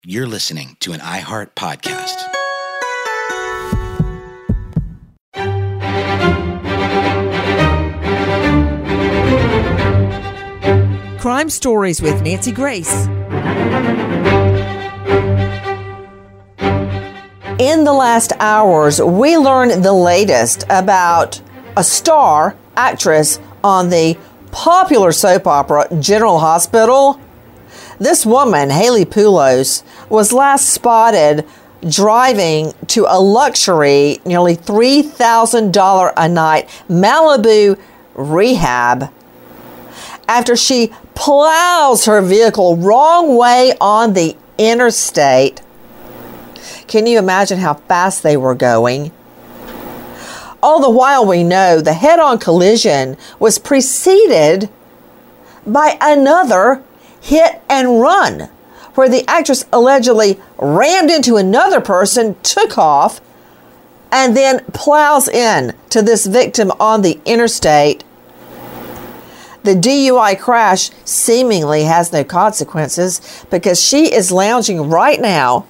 You're listening to an iHeart podcast. Crime Stories with Nancy Grace. In the last hours, we learned the latest about a star actress on the popular soap opera General Hospital. This woman, Haley Poulos, was last spotted driving to a luxury, nearly $3,000 a night Malibu rehab after she plows her vehicle wrong way on the interstate. Can you imagine how fast they were going? All the while we know the head-on collision was preceded by another hit and run, where the actress allegedly rammed into another person, took off, and then plows in to this victim on the interstate. The DUI crash seemingly has no consequences because she is lounging right now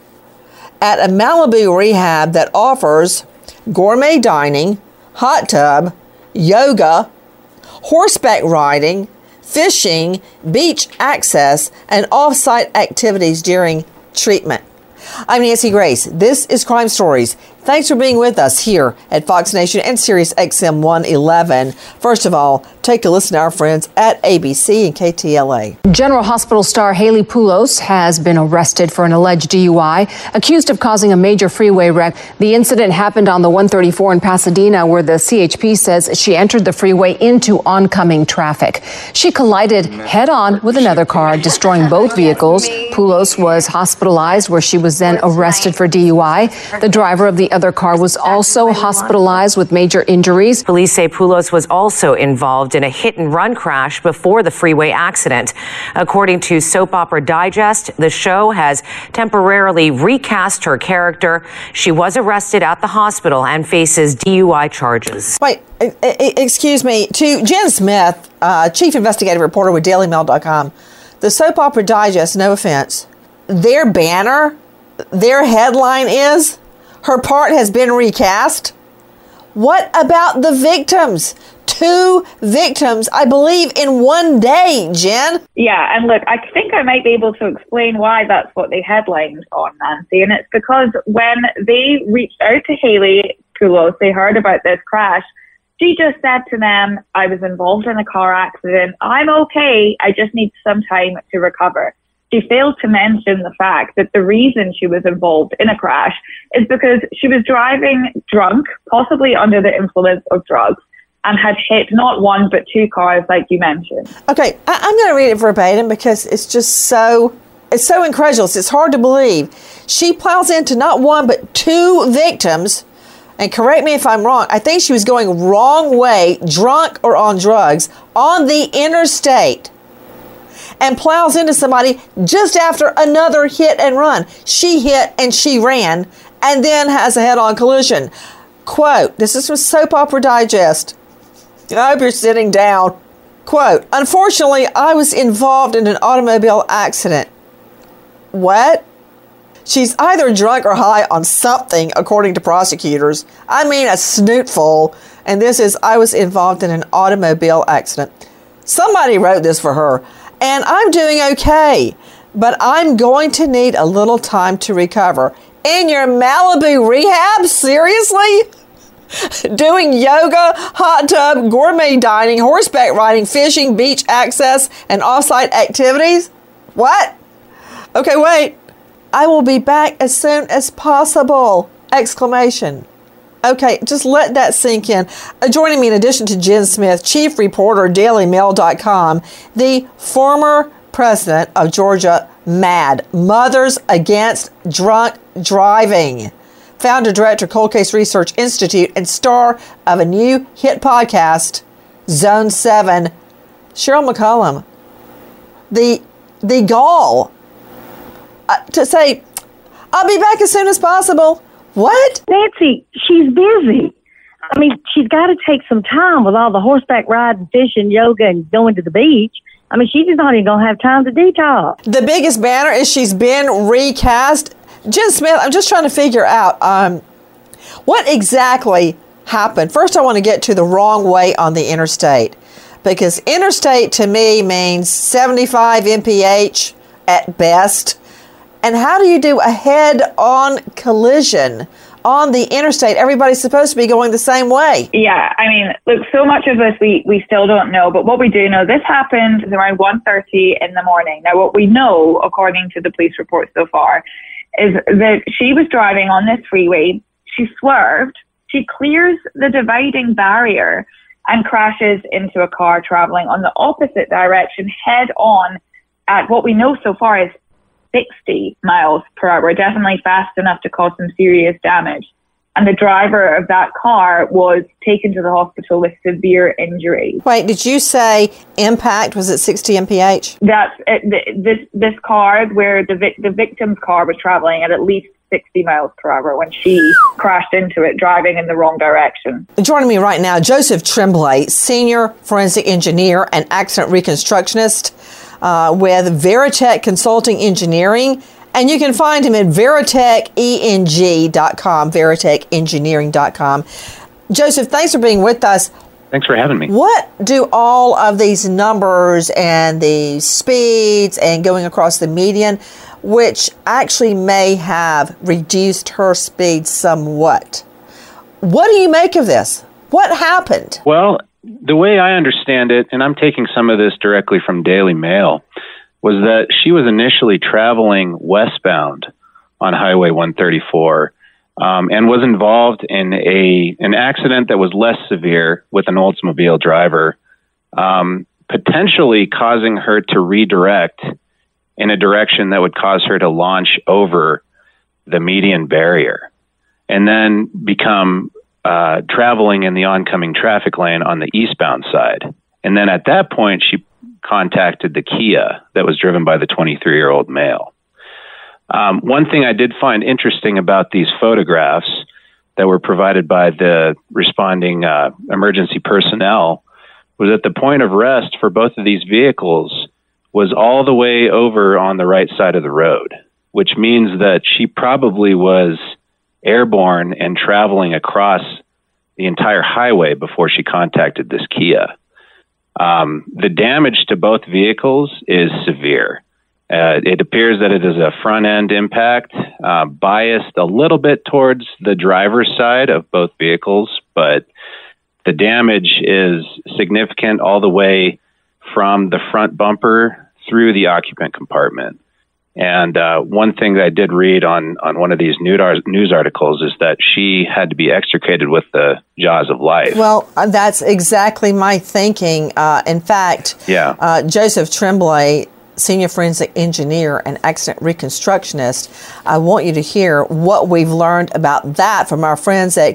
at a Malibu rehab that offers gourmet dining, hot tub, yoga, horseback riding, fishing, beach access, and off-site activities during treatment. I'm Nancy Grace. This is Crime Stories. Thanks for being with us here at Fox Nation and Sirius XM 111. First of all, take a listen to our friends at ABC and KTLA. General Hospital star Haley Poulos has been arrested for an alleged DUI, accused of causing a major freeway wreck. The incident happened on the 134 in Pasadena, where the CHP says she entered the freeway into oncoming traffic. She collided head-on with another car, destroying both vehicles. Poulos was hospitalized, where she was then arrested for DUI. The driver of the other car was also hospitalized with major injuries. Police say Poulos was also involved in a hit-and-run crash before the freeway accident. According to Soap Opera Digest, the show has temporarily recast her character. She was arrested at the hospital and faces DUI charges. Wait, excuse me. To Jen Smith, chief investigative reporter with DailyMail.com, the Soap Opera Digest, no offense, their banner, their headline is, "Her part has been recast." What about the victims? 2 victims, I believe, in one day, Jen. Yeah, and look, I think I might be able to explain why that's what they headlined on, Nancy. And it's because when they reached out to Haley Poulos, they heard about this crash. She just said to them, "I was involved in a car accident. I'm okay. I just need some time to recover." She failed to mention the fact that the reason she was involved in a crash is because she was driving drunk, possibly under the influence of drugs, and had hit not one but 2 cars, like you mentioned. Okay, I'm going to read it verbatim because it's just so incredulous. It's hard to believe. She plows into not one but 2 victims, and correct me if I'm wrong, I think she was going wrong way, drunk or on drugs, on the interstate, and plows into somebody just after another hit and run. She hit and she ran and then has a head-on collision. Quote, this is from Soap Opera Digest. I hope you're sitting down. Quote, "Unfortunately, I was involved in an automobile accident." What? She's either drunk or high on something, according to prosecutors. I mean, a snootful. And this is, "I was involved in an automobile accident." Somebody wrote this for her. "And I'm doing okay, but I'm going to need a little time to recover." In your Malibu rehab? Seriously? Doing yoga, hot tub, gourmet dining, horseback riding, fishing, beach access, and off-site activities? What? Okay, wait. "I will be back as soon as possible!" Exclamation. Okay, just let that sink in. Joining me in addition to Jen Smith, chief reporter, DailyMail.com, the former president of Georgia MAD, Mothers Against Drunk Driving, founder, director, Cold Case Research Institute, and star of a new hit podcast, Zone 7, Cheryl McCollum. The gall to say, "I'll be back as soon as possible." What? Nancy, she's busy. I mean, she's got to take some time with all the horseback riding, fishing, yoga, and going to the beach. I mean, she's just not even going to have time to detox. The biggest banner is she's been recast. Jen Smith, I'm just trying to figure out what exactly happened. First, I want to get to the wrong way on the interstate, because interstate to me means 75 mph at best. And how do you do a head-on collision on the interstate? Everybody's supposed to be going the same way. Yeah, I mean, look, so much of this we still don't know, but what we do know, this happened around 1:30 in the morning. Now, what we know, according to the police report so far, is that she was driving on this freeway, she swerved, she clears the dividing barrier and crashes into a car traveling on the opposite direction head on at what we know so far is 60 miles per hour, definitely fast enough to cause some serious damage. And the driver of that car was taken to the hospital with severe injuries. Wait, did you say impact was at 60 mph? That's this car where the victim's car was traveling at least 60 miles per hour when she crashed into it, driving in the wrong direction. Joining me right now, Joseph Tremblay, senior forensic engineer and accident reconstructionist with Veritech Consulting Engineering. And you can find him at veritecheng.com, veritecengineering.com. Joseph, thanks for being with us. Thanks for having me. What do all of these numbers and the speeds and going across the median, which actually may have reduced her speed somewhat, what do you make of this? What happened? Well, the way I understand it, and I'm taking some of this directly from Daily Mail, was that she was initially traveling westbound on Highway 134 and was involved in an accident that was less severe with an Oldsmobile driver, potentially causing her to redirect in a direction that would cause her to launch over the median barrier and then become traveling in the oncoming traffic lane on the eastbound side. And then at that point, she contacted the Kia that was driven by the 23-year-old male. One thing I did find interesting about these photographs that were provided by the responding emergency personnel was that the point of rest for both of these vehicles was all the way over on the right side of the road, which means that she probably was airborne and traveling across the entire highway before she contacted this Kia. The damage to both vehicles is severe. It appears that it is a front-end impact, biased a little bit towards the driver's side of both vehicles, but the damage is significant all the way from the front bumper through the occupant compartment. And one thing that I did read on one of these news articles is that she had to be extricated with the jaws of life. Well, that's exactly my thinking. In fact, Joseph Tremblay, senior forensic engineer and accident reconstructionist, I want you to hear what we've learned about that from our friends at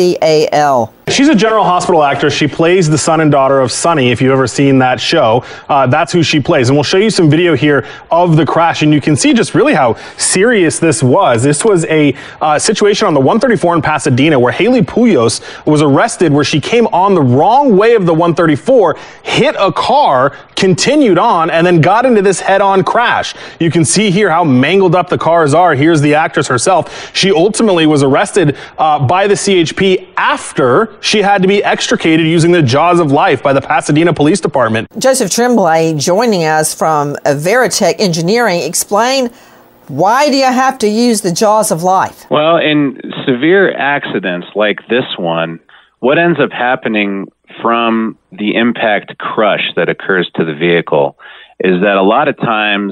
KCAL. She's a General Hospital actress. She plays the son and daughter of Sonny, if you've ever seen that show. That's who she plays. And we'll show you some video here of the crash, and you can see just really how serious this was. This was a situation on the 134 in Pasadena where Haley Puyos was arrested, where she came on the wrong way of the 134, hit a car, continued on, and then got into this head-on crash. You can see here how mangled up the cars are. Here's the actress herself. She ultimately was arrested by the CHP after she had to be extricated using the jaws of life by the Pasadena Police Department. Joseph Tremblay joining us from Veritech Engineering. Explain, why do you have to use the jaws of life? Well, in severe accidents like this one, what ends up happening from the impact crush that occurs to the vehicle is that a lot of times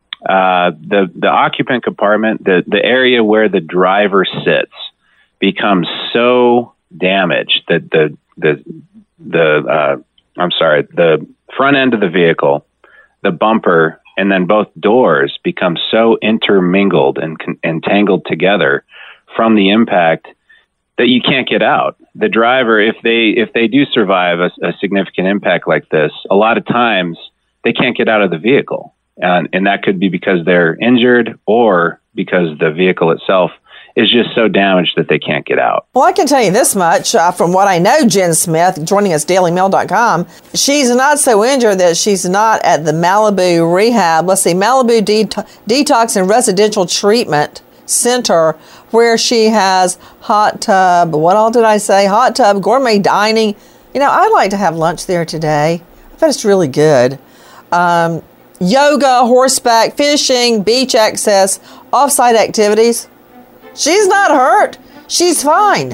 the occupant compartment, the area where the driver sits, becomes so damaged that the front end of the vehicle, the bumper, and then both doors become so intermingled and entangled together from the impact that you can't get out. The driver, if they do survive a significant impact like this, a lot of times they can't get out of the vehicle. And that could be because they're injured or because the vehicle itself is just so damaged that they can't get out. Well, I can tell you this much from what I know, Jen Smith, joining us, DailyMail.com. She's not so injured that she's not at the Malibu Rehab. Let's see, Malibu Detox and Residential Treatment Center, where she has hot tub. What all did I say? Hot tub, gourmet dining. You know, I'd like to have lunch there today. I bet it's really good. Yoga, horseback, fishing, beach access, off-site activities. She's not hurt. She's fine.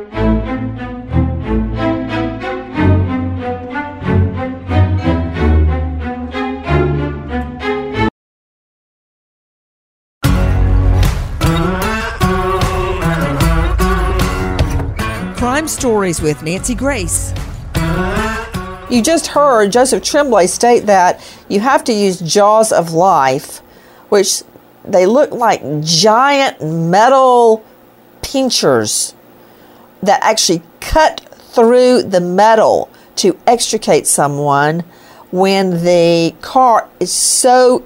Crime Stories with Nancy Grace. You just heard Joseph Tremblay state that you have to use jaws of life, which they look like giant metal pinchers that actually cut through the metal to extricate someone when the car is so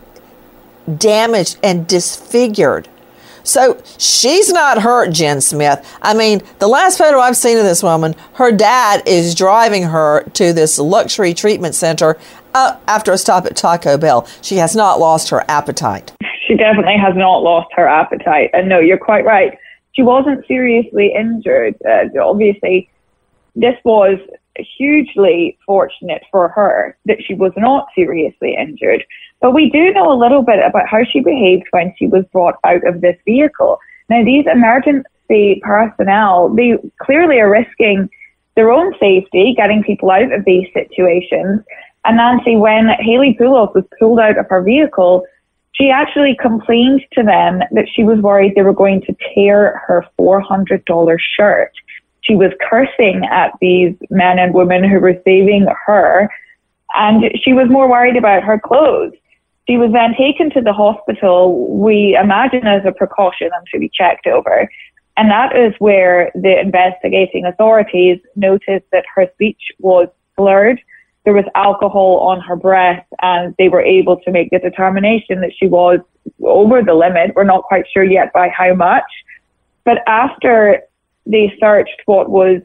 damaged and disfigured. So she's not hurt, Jen Smith. I mean, the last photo I've seen of this woman, her dad is driving her to this luxury treatment center after a stop at Taco Bell. She has not lost her appetite. She definitely has not lost her appetite. And no, you're quite right. She wasn't seriously injured. Obviously, this was hugely fortunate for her that she was not seriously injured. But we do know a little bit about how she behaved when she was brought out of this vehicle. Now, these emergency personnel, they clearly are risking their own safety, getting people out of these situations. And Nancy, when Haley Poulos was pulled out of her vehicle, she actually complained to them that she was worried they were going to tear her $400 shirt. She was cursing at these men and women who were saving her, and she was more worried about her clothes. She was then taken to the hospital, we imagine as a precaution, and to be checked over. And that is where the investigating authorities noticed that her speech was slurred. There was alcohol on her breath, and they were able to make the determination that she was over the limit. We're not quite sure yet by how much. But after they searched what was,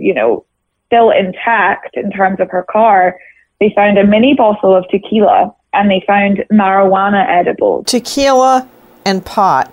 still intact in terms of her car, they found a mini bottle of tequila, and they found marijuana edibles. Tequila and pot.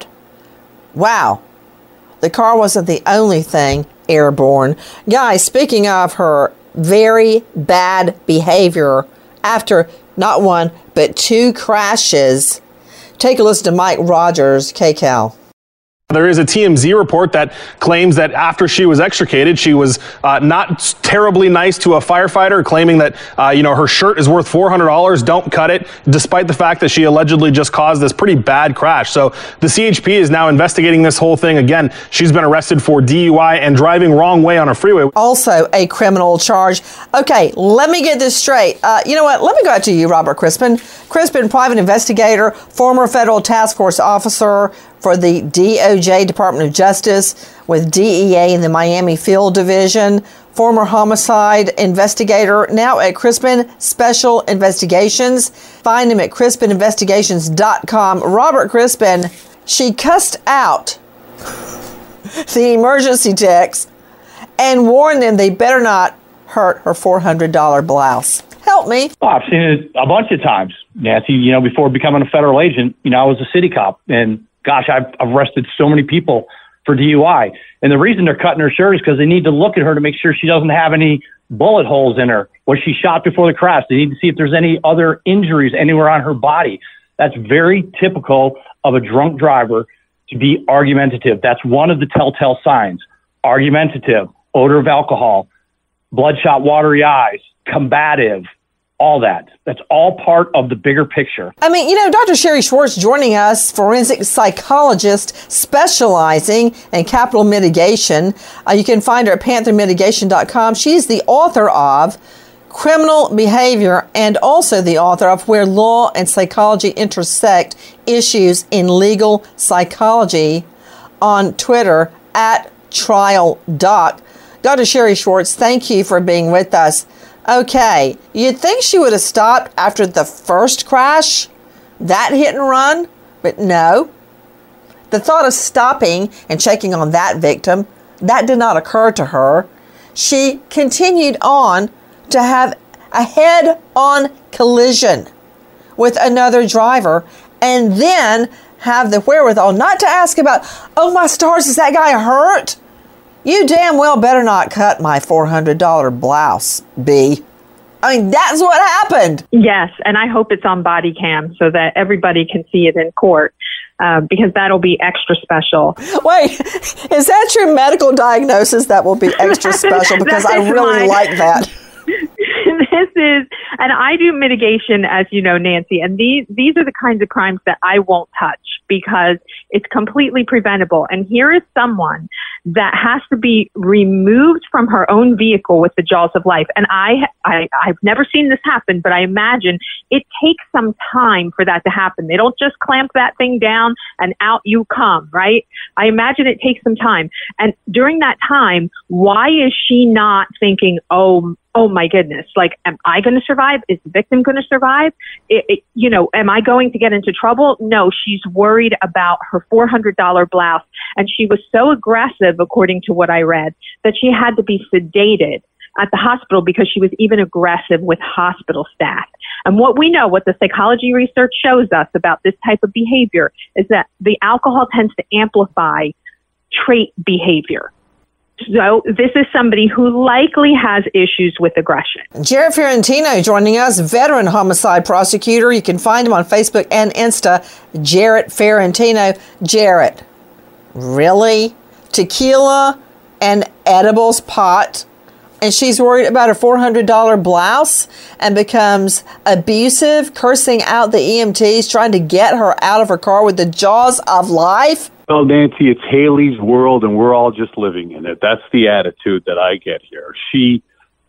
Wow. The car wasn't the only thing airborne. Guys, speaking of her very bad behavior after not one, but two crashes, take a listen to Mike Rogers, KCAL. There is a TMZ report that claims that after she was extricated, she was not terribly nice to a firefighter, claiming that, her shirt is worth $400. Don't cut it, despite the fact that she allegedly just caused this pretty bad crash. So the CHP is now investigating this whole thing. Again, she's been arrested for DUI and driving wrong way on a freeway. Also a criminal charge. Okay, let me get this straight. You know what? Let me go out to you, Robert Crispin. Crispin, private investigator, former federal task force officer for the DOJ, Department of Justice, with DEA in the Miami Field Division, former homicide investigator, now at Crispin Special Investigations. Find him at CrispinInvestigations.com. Robert Crispin, she cussed out the emergency techs and warned them they better not hurt her $400 blouse. Help me. Oh, I've seen it a bunch of times, Nancy. Before becoming a federal agent, I was a city cop, and gosh, I've arrested so many people for DUI. And the reason they're cutting her shirt is because they need to look at her to make sure she doesn't have any bullet holes in her. Was she shot before the crash? They need to see if there's any other injuries anywhere on her body. That's very typical of a drunk driver to be argumentative. That's one of the telltale signs. Argumentative, odor of alcohol, bloodshot, watery eyes, combative, all that. That's all part of the bigger picture. I mean, Dr. Sherry Schwartz joining us, forensic psychologist specializing in capital mitigation. You can find her at panthermitigation.com. She's the author of Criminal Behavior and also the author of Where Law and Psychology Intersect, Issues in Legal Psychology on Twitter at TrialDoc. Dr. Sherry Schwartz, thank you for being with us. Okay, you'd think she would have stopped after the first crash, that hit and run, but no. The thought of stopping and checking on that victim, that did not occur to her. She continued on to have a head-on collision with another driver and then have the wherewithal not to ask about, oh my stars, is that guy hurt? You damn well better not cut my $400 blouse, B. I mean, that's what happened. Yes, and I hope it's on body cam so that everybody can see it in court, because that'll be extra special. Wait, is that your medical diagnosis that will be extra special? Because I really like that. This is, and I do mitigation, as you know, Nancy, and these are the kinds of crimes that I won't touch because it's completely preventable. And here is someone that has to be removed from her own vehicle with the jaws of life. And I've never seen this happen, but I imagine it takes some time for that to happen. They don't just clamp that thing down and out you come, right? I imagine it takes some time. And during that time, why is she not thinking, oh my goodness, like, am I going to survive? Is the victim going to survive? Am I going to get into trouble? No, she's worried about her $400 blouse. And she was so aggressive, according to what I read, that she had to be sedated at the hospital because she was even aggressive with hospital staff. And what we know, what the psychology research shows us about this type of behavior is that the alcohol tends to amplify trait behavior. So this is somebody who likely has issues with aggression. Jarrett Ferrantino joining us, veteran homicide prosecutor. You can find him on Facebook and Insta, Jarrett Ferrantino. Jarrett, really? Tequila and edibles pot? And she's worried about her $400 blouse and becomes abusive, cursing out the EMTs, trying to get her out of her car with the jaws of life? Well, Nancy, it's Haley's world, and we're all just living in it. That's the attitude that I get here. She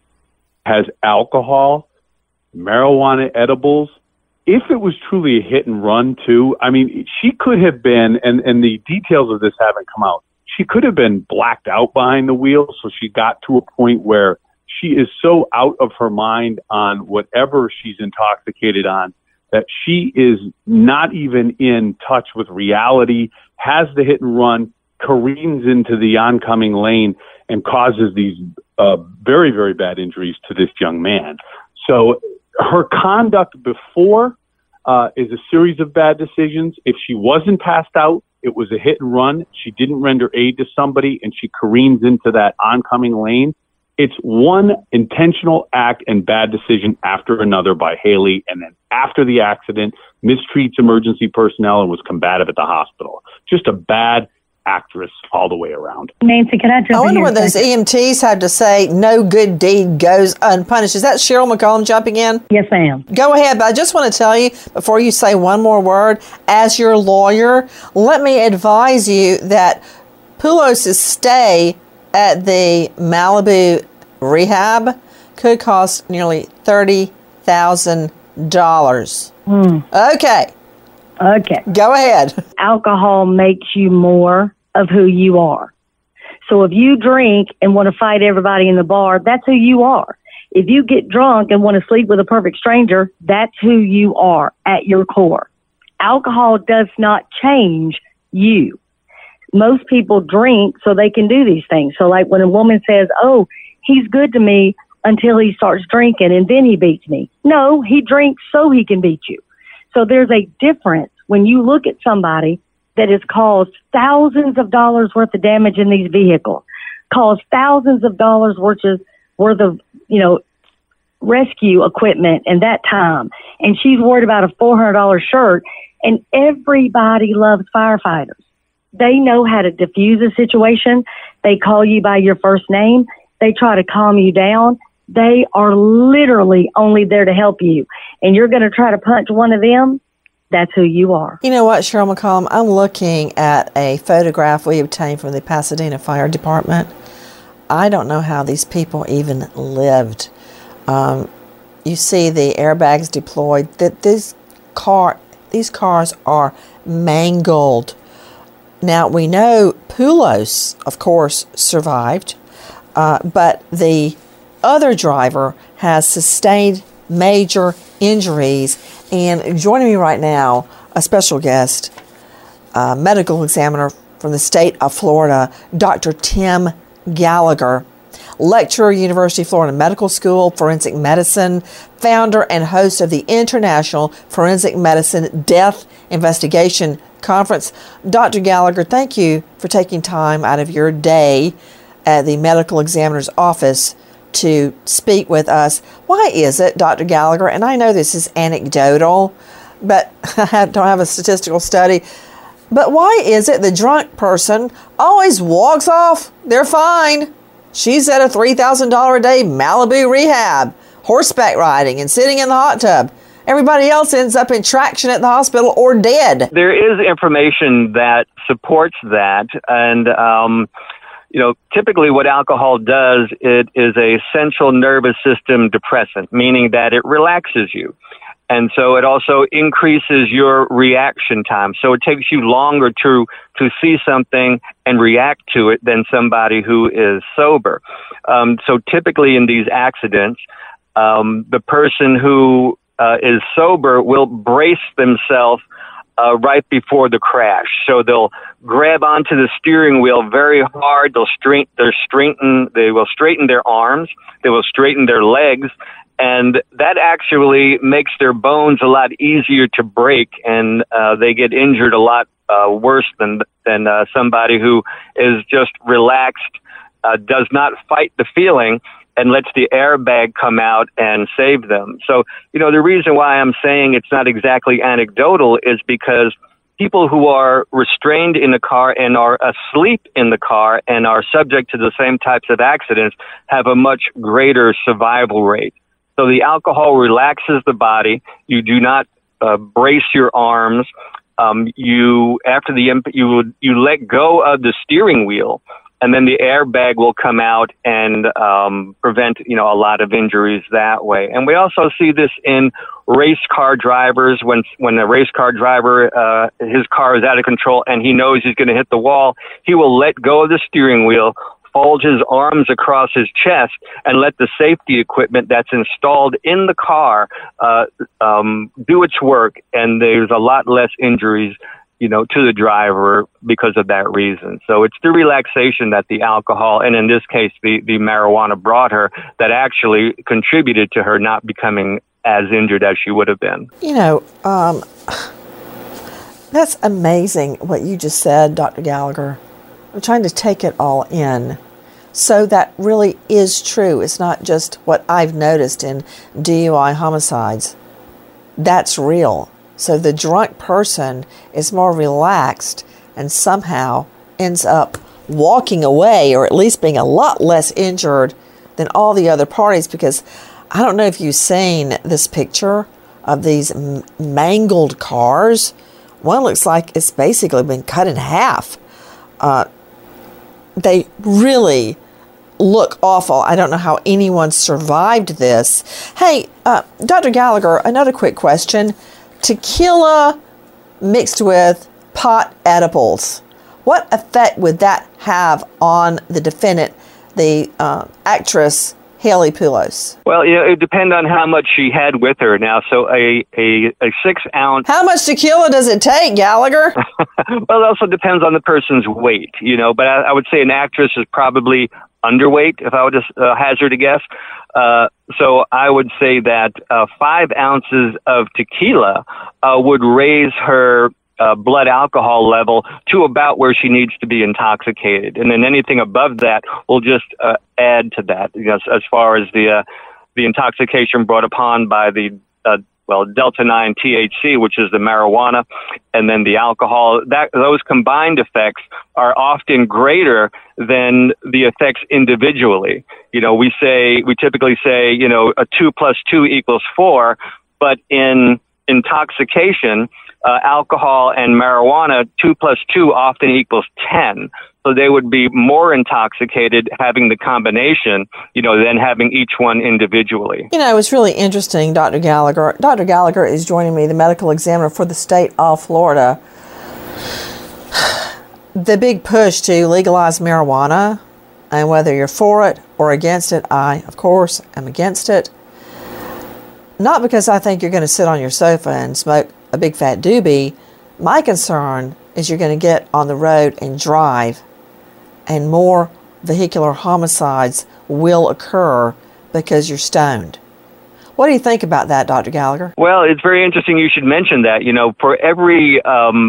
has alcohol, marijuana edibles. If it was truly a hit and run, too, I mean, she could have been, and the details of this haven't come out, she could have been blacked out behind the wheel, so she got to a point where she is so out of her mind on whatever she's intoxicated on that she is not even in touch with reality, has the hit and run, careens into the oncoming lane, and causes these very, very bad injuries to this young man. So her conduct before is a series of bad decisions. If she wasn't passed out, it was a hit and run. She didn't render aid to somebody, and she careens into that oncoming lane. It's one intentional act and bad decision after another by Haley, and then after the accident, mistreats emergency personnel and was combative at the hospital. Just a bad actress all the way around. Nancy, can I jump in? I wonder what those EMTs have to say. No good deed goes unpunished. Is that Cheryl McCollum jumping in? Yes, ma'am. Go ahead, but I just want to tell you, before you say one more word, as your lawyer, let me advise you that Poulos' stay at the Malibu rehab could cost nearly $30,000. Okay. Go ahead. Alcohol makes you more of who you are. So if you drink and want to fight everybody in the bar, that's who you are. If you get drunk and want to sleep with a perfect stranger, that's who you are at your core. Alcohol does not change you. Most people drink so they can do these things. So like when a woman says, oh, he's good to me until he starts drinking and then he beats me. No, he drinks so he can beat you. So there's a difference when you look at somebody that has caused thousands of dollars worth of damage in these vehicles, caused thousands of dollars worth of, rescue equipment and that time. And she's worried about a $400 shirt, and everybody loves firefighters. They know how to diffuse a situation. They call you by your first name. They try to calm you down. They are literally only there to help you. And you're going to try to punch one of them? That's who you are. You know what, Cheryl McCollum? I'm looking at a photograph we obtained from the Pasadena Fire Department. I don't know how these people even lived. You see the airbags deployed. That these cars are mangled. Now, we know Poulos, of course, survived, but the other driver has sustained major injuries. And joining me right now, a special guest, medical examiner from the state of Florida, Dr. Tim Gallagher, lecturer, University of Florida Medical School, forensic medicine, founder and host of the International Forensic Medicine Death Investigation Conference. Dr. Gallagher, thank you for taking time out of your day at the medical examiner's office to speak with us. Why is it, Dr. Gallagher, and I know this is anecdotal, but I don't have a statistical study, but why is it the drunk person always walks off? They're fine. She's at a $3,000 a day Malibu rehab, horseback riding and sitting in the hot tub. Everybody else ends up in traction at the hospital or dead. There is information that supports that. And, typically what alcohol does, it is a central nervous system depressant, meaning that it relaxes you. And so it also increases your reaction time. So it takes you longer to see something and react to it than somebody who is sober. So typically in these accidents, the person who is sober will brace themselves right before the crash. So they'll grab onto the steering wheel very hard. They will straighten their arms. They will straighten their legs. And that actually makes their bones a lot easier to break, and they get injured a lot worse than somebody who is just relaxed, does not fight the feeling, and lets the airbag come out and save them. So, the reason why I'm saying it's not exactly anecdotal is because people who are restrained in the car and are asleep in the car and are subject to the same types of accidents have a much greater survival rate. So the alcohol relaxes the body. You do not brace your arms. You let go of the steering wheel, and then the airbag will come out and prevent a lot of injuries that way. And we also see this in race car drivers. When a race car driver his car is out of control and he knows he's going to hit the wall, he will let go of the steering wheel, fold his arms across his chest, and let the safety equipment that's installed in the car do its work. And there's a lot less injuries, to the driver because of that reason. So it's the relaxation that the alcohol, and in this case, the marijuana brought her, that actually contributed to her not becoming as injured as she would have been. That's amazing what you just said, Dr. Gallagher. I'm trying to take it all in. So that really is true. It's not just what I've noticed in DUI homicides. That's real. So the drunk person is more relaxed and somehow ends up walking away, or at least being a lot less injured than all the other parties, because I don't know if you've seen this picture of these mangled cars. One looks like it's basically been cut in half. They really look awful. I don't know how anyone survived this. Hey, Dr. Gallagher, another quick question. Tequila mixed with pot edibles. What effect would that have on the defendant, the actress Haley Poulos? Well, it depends on how much she had with her now. So a 6 ounce. How much tequila does it take, Gallagher? Well, it also depends on the person's weight, but I would say an actress is probably underweight, if I would just hazard a guess. So I would say that 5 ounces of tequila would raise her blood alcohol level to about where she needs to be intoxicated. And then anything above that will just add to that, as far as the intoxication brought upon by the Delta-9 THC, which is the marijuana, and then the alcohol. Those combined effects are often greater than the effects individually. We typically say, a 2 + 2 = 4, but in intoxication, alcohol and marijuana, 2 + 2 often equals 10. So they would be more intoxicated having the combination, than having each one individually. It's really interesting, Dr. Gallagher. Dr. Gallagher is joining me, the medical examiner for the state of Florida. The big push to legalize marijuana, and whether you're for it or against it, I, of course, am against it. Not because I think you're going to sit on your sofa and smoke a big fat doobie. My concern is you're going to get on the road and drive, and more vehicular homicides will occur because you're stoned. What do you think about that, Dr. Gallagher? Well, it's very interesting you should mention that. You know, for every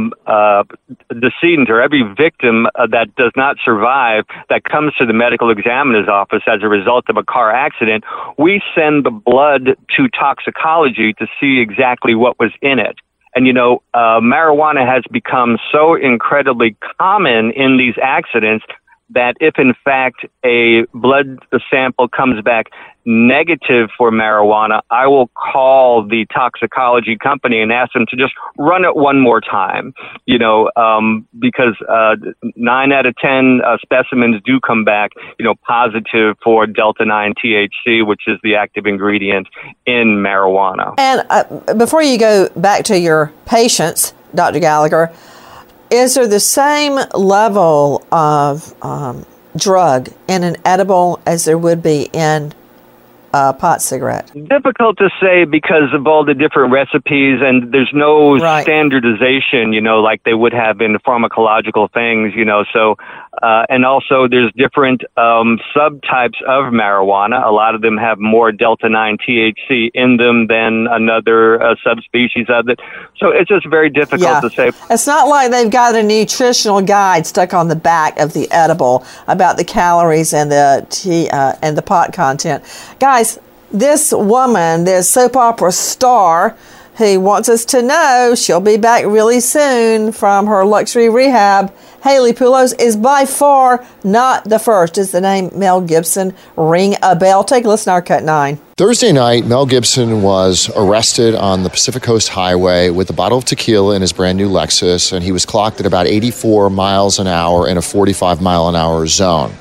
decedent or every victim that does not survive that comes to the medical examiner's office as a result of a car accident, we send the blood to toxicology to see exactly what was in it. And, you know, marijuana has become so incredibly common in these accidents that if, in fact, a blood sample comes back negative for marijuana, I will call the toxicology company and ask them to just run it one more time, you know, because 9 out of 10 specimens do come back, you know, positive for Delta-9 THC, which is the active ingredient in marijuana. And before you go back to your patients, Dr. Gallagher, is there the same level of drug in an edible as there would be in a pot cigarette? Difficult to say because of all the different recipes, and there's no standardization, you know, like they would have in pharmacological things, you know. So, and also there's different subtypes of marijuana. A lot of them have more Delta-9 THC in them than another subspecies of it. So it's just very difficult to say. It's not like they've got a nutritional guide stuck on the back of the edible about the calories and the pot content. Guys, this woman, this soap opera star who wants us to know she'll be back really soon from her luxury rehab, Haley Poulos, is by far not the first. Does the name Mel Gibson ring a bell? Take a listen to our Cut 9. Thursday night, Mel Gibson was arrested on the Pacific Coast Highway with a bottle of tequila in his brand new Lexus, and he was clocked at about 84 miles an hour in a 45 mile an hour zone.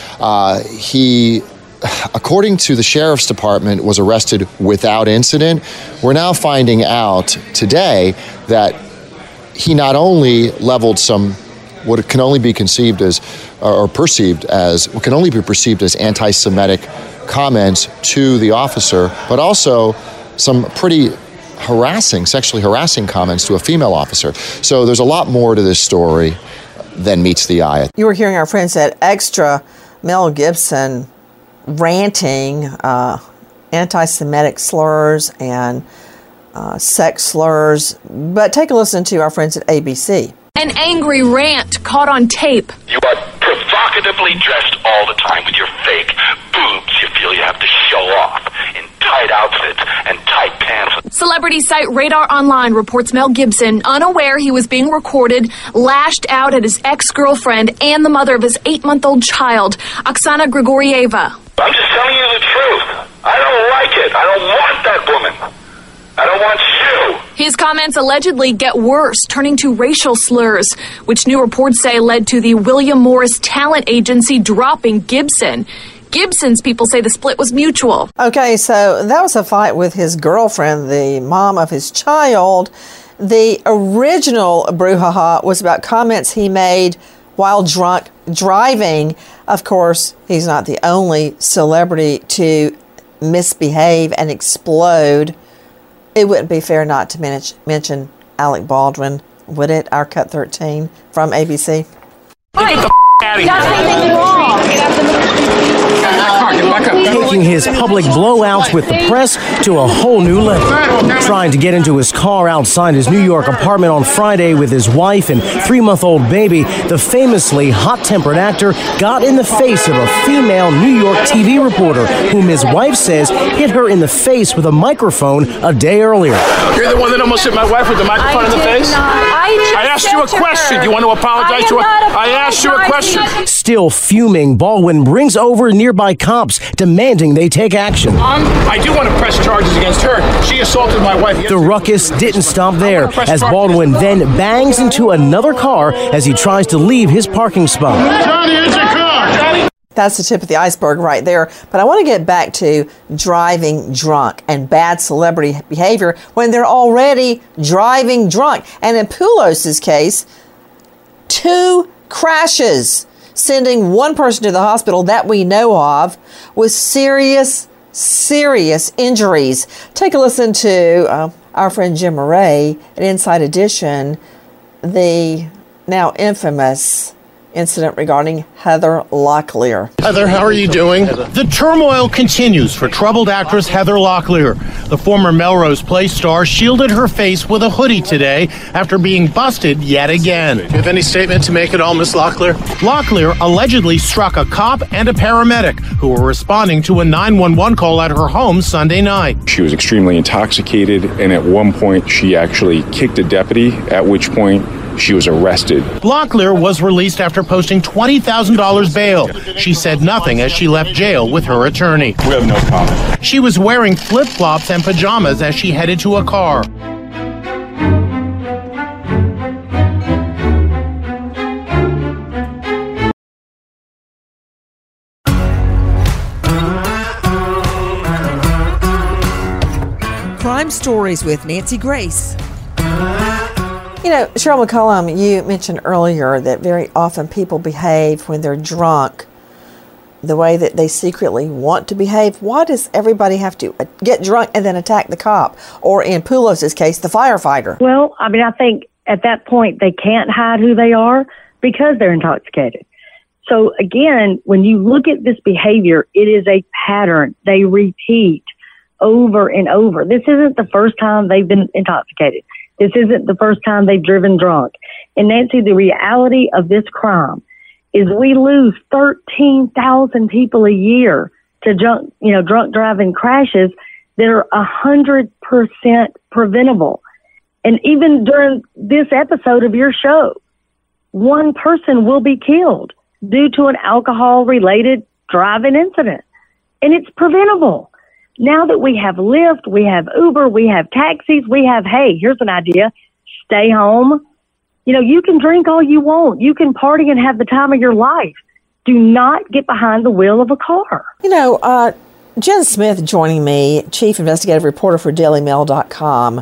He, according to the sheriff's department, was arrested without incident. We're now finding out today that he not only leveled some what can only be conceived as or perceived as what can only be perceived as anti-Semitic comments to the officer, but also some pretty sexually harassing comments to a female officer. So there's a lot more to this story than meets the eye. You were hearing our friends at Extra, Mel Gibson ranting anti-Semitic slurs and sex slurs. But take a listen to our friends at ABC. An angry rant caught on tape. You are provocatively dressed all the time with your fake boobs you feel you have to show off in tight outfits and tight pants. Celebrity site Radar Online reports Mel Gibson, unaware he was being recorded, lashed out at his ex-girlfriend and the mother of his 8-month-old child, Oksana Grigorieva. I'm just telling you the truth. I don't like it. I don't want that woman. I don't want you. His comments allegedly get worse, turning to racial slurs, which new reports say led to the William Morris talent agency dropping Gibson. Gibson's people say the split was mutual. Okay, so that was a fight with his girlfriend, the mom of his child. The original brouhaha was about comments he made while drunk driving. Of course, he's not the only celebrity to misbehave and explode. It wouldn't be fair not to mention Alec Baldwin, would it? Our Cut 13 from ABC. Get the out of here. Taking his public blowouts with the press to a whole new level. Trying to get into his car outside his New York apartment on Friday with his wife and 3-month-old baby, the famously hot-tempered actor got in the face of a female New York TV reporter whom his wife says hit her in the face with a microphone a day earlier. You're the one that almost hit my wife with the microphone in the face? I asked you a question. Do you want to apologize to her? I asked you a question. Still fuming, Baldwin brings over nearby cops, demanding they take action. I do want to press charges against her. She assaulted my wife. The ruckus didn't stop there, as Baldwin then bangs into another car as he tries to leave his parking spot. Johnny, it's your car. That's the tip of the iceberg right there. But I want to get back to driving drunk and bad celebrity behavior when they're already driving drunk. And in Poulos' case, 2 crashes, sending one person to the hospital that we know of with serious injuries. Take a listen to our friend Jim Murray at Inside Edition, the now infamous incident regarding Heather Locklear. Heather, how are you doing? The turmoil continues for troubled actress Heather Locklear. The former Melrose Place star shielded her face with a hoodie today after being busted yet again. Do you have any statement to make at all, Miss Locklear? Locklear allegedly struck a cop and a paramedic who were responding to a 911 call at her home Sunday night. She was extremely intoxicated, and at one point she actually kicked a deputy, at which point she was arrested. Locklear was released after posting $20,000 bail. She said nothing as she left jail with her attorney. We have no comment. She was wearing flip-flops and pajamas as she headed to a car. Crime Stories with Nancy Grace. You know, Cheryl McCollum, you mentioned earlier that very often people behave when they're drunk the way that they secretly want to behave. Why does everybody have to get drunk and then attack the cop? Or in Poulos' case, the firefighter? Well, I mean, I think at that point they can't hide who they are because they're intoxicated. So again, when you look at this behavior, it is a pattern. They repeat over and over. This isn't the first time they've been intoxicated. This isn't the first time they've driven drunk. And Nancy, the reality of this crime is we lose 13,000 people a year to drunk driving crashes that are 100% preventable. And even during this episode of your show, one person will be killed due to an alcohol-related driving incident. And it's preventable. Now that we have Lyft, we have Uber, we have taxis, we have, hey, here's an idea, stay home. You know, you can drink all you want. You can party and have the time of your life. Do not get behind the wheel of a car. You know, Jen Smith joining me, chief investigative reporter for DailyMail.com.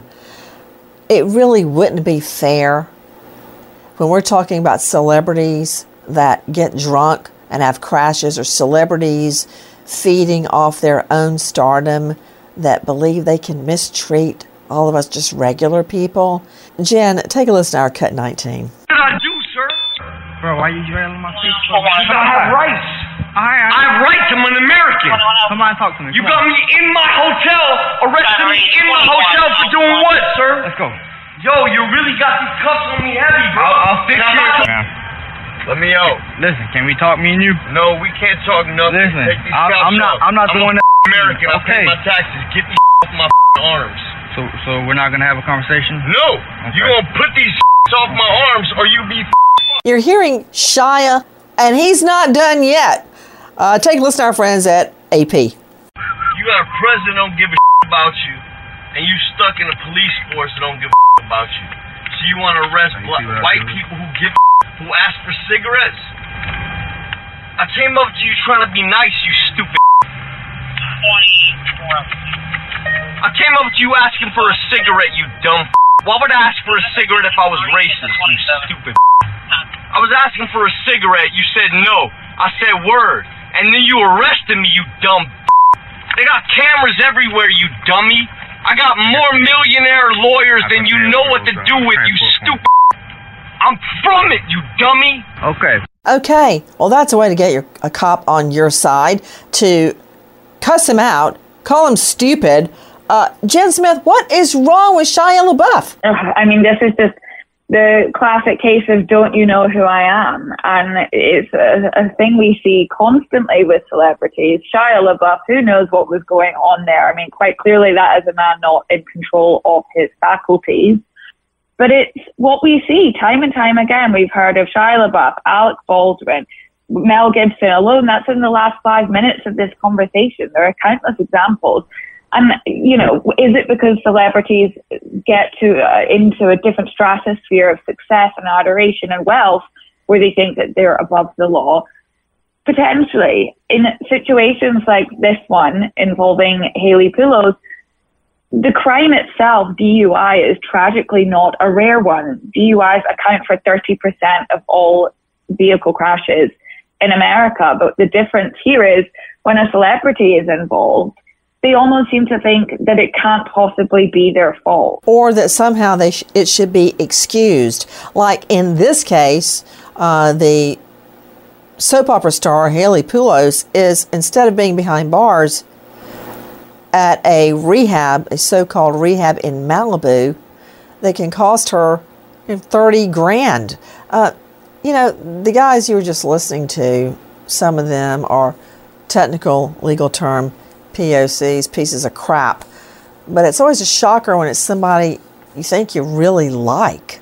It really wouldn't be fair when we're talking about celebrities that get drunk and have crashes, or celebrities feeding off their own stardom that believe they can mistreat all of us just regular people. Jen, take a listen to our Cut 19. What did I do, sir? Bro, why are you drilling my face? Because I have rights. I have rights. I'm an American. Come on, talk to me. You got me in my hotel, arrested me in my hotel for doing what, sir? Let's go. Yo, you really got these cuffs on me heavy, bro. I'll fix it. Let me out. Listen, can we talk, me and you? No, we can't talk nothing. Listen, Take these cuffs I'm not the one that American. I pay okay. my taxes. Get these off my arms. So we're not gonna have a conversation? No. Okay. You gonna put these off my arms, or you be. You're hearing Shia, and he's not done yet. Take a listen to our friends at AP. You got a president that don't give a about you, and you stuck in a police force that don't give a about you. So you want to arrest white people who ask for cigarettes? I came up to you trying to be nice, you stupid. I came up to you asking for a cigarette, you dumb. Why would I ask for a cigarette if I was racist, you stupid? I was asking for a cigarette, you said no. I said word, and then you arrested me, you dumb. They got cameras everywhere, you dummy. I got more millionaire lawyers than you know what to do with, you stupid. I'm from it, you dummy. Okay, well, that's a way to get a cop on your side, to cuss him out, call him stupid. Jen Smith, what is wrong with Shia LaBeouf? I mean, this is just the classic case of don't you know who I am? And it's a thing we see constantly with celebrities. Shia LaBeouf, who knows what was going on there? I mean, quite clearly that is a man not in control of his faculties. But it's what we see time and time again. We've heard of Shia LaBeouf, Alec Baldwin, Mel Gibson alone. That's in the last 5 minutes of this conversation. There are countless examples. And, you know, is it because celebrities get into a different stratosphere of success and adoration and wealth where they think that they're above the law? Potentially. In situations like this one involving Hayley Poulos, the crime itself, DUI, is tragically not a rare one. DUIs account for 30% of all vehicle crashes in America. But the difference here is when a celebrity is involved, they almost seem to think that it can't possibly be their fault. Or that somehow it should be excused. Like in this case, the soap opera star Haley Poulos is, instead of being behind bars at a so-called rehab in Malibu, that can cost her $30,000. The guys you were just listening to, some of them are technical legal term POCs, pieces of crap. But it's always a shocker when it's somebody you think you really like.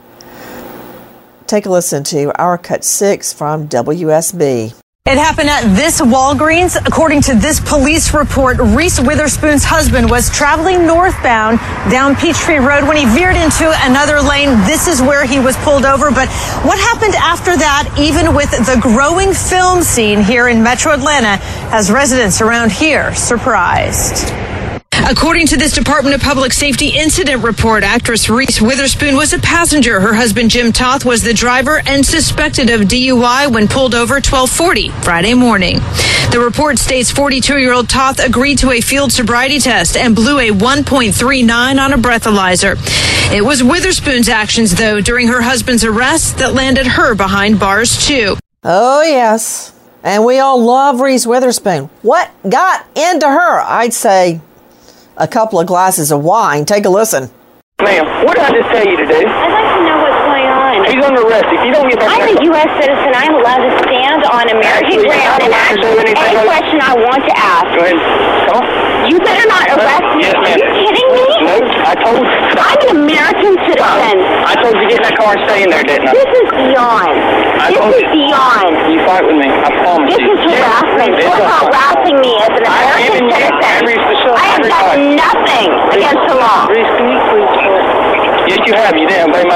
Take a listen to our Cut 6 from WSB. It happened at this Walgreens. According to this police report, Reese Witherspoon's husband was traveling northbound down Peachtree Road when he veered into another lane. This is where he was pulled over. But what happened after that, even with the growing film scene here in Metro Atlanta, has residents around here surprised. According to this Department of Public Safety incident report, actress Reese Witherspoon was a passenger. Her husband, Jim Toth, was the driver and suspected of DUI when pulled over 12:40 Friday morning. The report states 42-year-old Toth agreed to a field sobriety test and blew a 1.39 on a breathalyzer. It was Witherspoon's actions, though, during her husband's arrest that landed her behind bars, too. Oh, yes. And we all love Reese Witherspoon. What got into her? I'd say a couple of glasses of wine. Take a listen. Ma'am, what did I just tell you to do? I'd like to know what's going on. He's under arrest. If you don't get back, I'm a U.S. citizen. I'm allowed to stand on American ground and ask any question I want to ask. Go ahead. Come on. You better not arrest me. Yes, ma'am. Are you kidding me? No, I told you. I'm an American citizen. I told you to get in that car and stay in there, didn't I? This is beyond. This is beyond. You fight with me. I promise This you. is harassment. You're harassing me as an American citizen. I have done nothing against the law. Reese, can you please Yes, you have. You didn't obey my...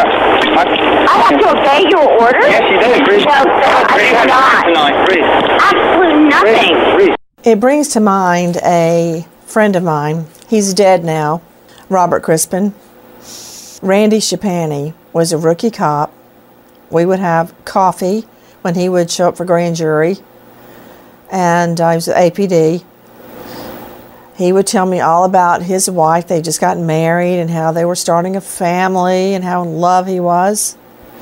I have to obey your orders? Yes, you did, Reese. No, sir, I do not. Absolutely nothing. Reese. It brings to mind a friend of mine. He's dead now, Robert Crispin. Randy Schapani was a rookie cop. We would have coffee when he would show up for grand jury. And I was at APD. He would tell me all about his wife. They just gotten married and how they were starting a family and how in love he was.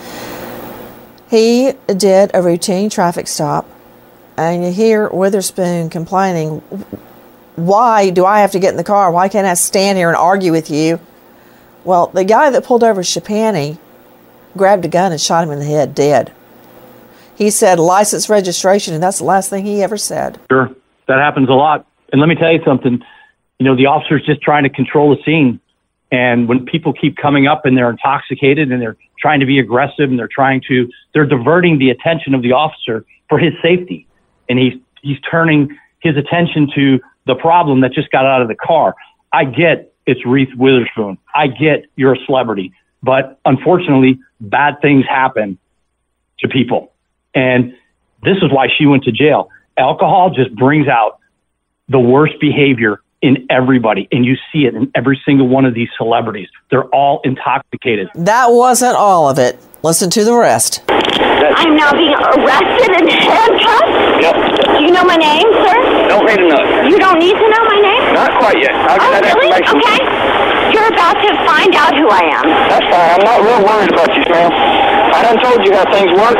He did a routine traffic stop, and you hear Witherspoon complaining, why do I have to get in the car? Why can't I stand here and argue with you? Well, the guy that pulled over Schapani grabbed a gun and shot him in the head, dead. He said license, registration, and that's the last thing he ever said. Sure, that happens a lot. And let me tell you something, the officer's just trying to control the scene. And when people keep coming up and they're intoxicated and they're trying to be aggressive and they're diverting the attention of the officer for his safety. And he's turning his attention to the problem that just got out of the car. I get it's Reese Witherspoon. I get you're a celebrity. But unfortunately, bad things happen to people. And this is why she went to jail. Alcohol just brings out the worst behavior in everybody, and you see it in every single one of these celebrities. They're all intoxicated. That wasn't all of it. Listen to the rest. I'm now being arrested and handcuffed? Yep. Do you know my name, sir? Don't need to know. You don't need to know my name? Not quite yet. I'll get that really? information. Okay. You're about to find out who I am. That's fine. I'm not real worried about you, ma'am. I done told you how things work.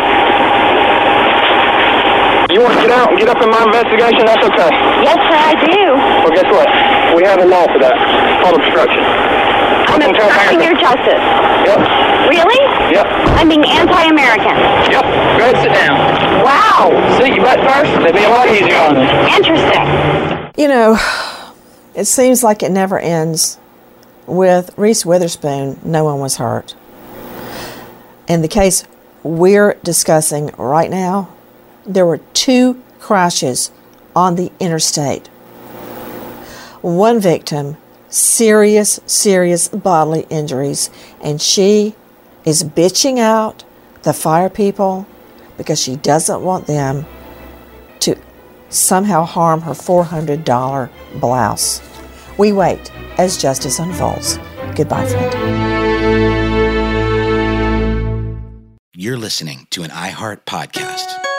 You want to get out and get up in my investigation? That's okay. Yes, sir, I do. Well, guess what? We have a law for that. It's called obstruction. I'm obstructing your justice. Yep. Really? Yep. I'm being anti-American. Yep. Go ahead and sit down. Wow. See, you bet first. It'll be a lot easier on you. Interesting. It seems like it never ends. With Reese Witherspoon, no one was hurt. In the case we're discussing right now, there were 2 crashes on the interstate. One victim, serious bodily injuries, and she is bitching out the fire people because she doesn't want them to somehow harm her $400 blouse. We wait as justice unfolds. Goodbye, friend. You're listening to an iHeart podcast.